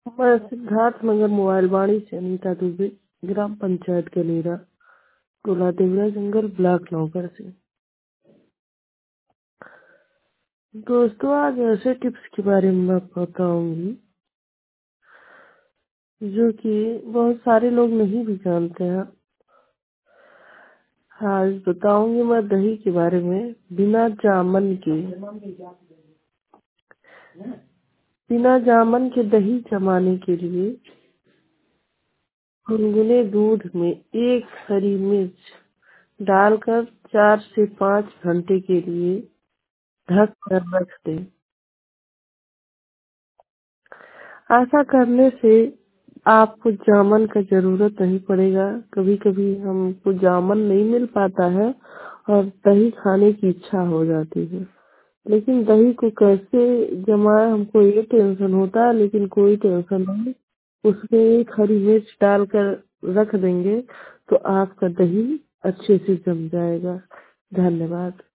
मैं सिद्धार्थ नगर मोबाइल वाणी से अनीता दुबे, ग्राम पंचायत कलेरा, टोला देवरा जंगल, ब्लॉक नौकर से। दोस्तों, आज ऐसे टिप्स के बारे में मैं बताऊंगी जो कि बहुत सारे लोग नहीं भी जानते हैं। आज बताऊंगी मैं दही के बारे में। बिना जामन के दही जमाने के लिए गुनगुने दूध में एक हरी मिर्च डालकर 4 से 5 घंटे के लिए ढक कर रख दें। ऐसा करने से आपको जामन का जरूरत नहीं पड़ेगा। कभी कभी हमको जामन नहीं मिल पाता है और दही खाने की इच्छा हो जाती है, लेकिन दही को कैसे जमाए हमको ये टेंशन होता है, लेकिन कोई टेंशन नहीं। उसमें एक हरी मिर्च डालकर रख देंगे तो आपका दही अच्छे से जम जाएगा। धन्यवाद।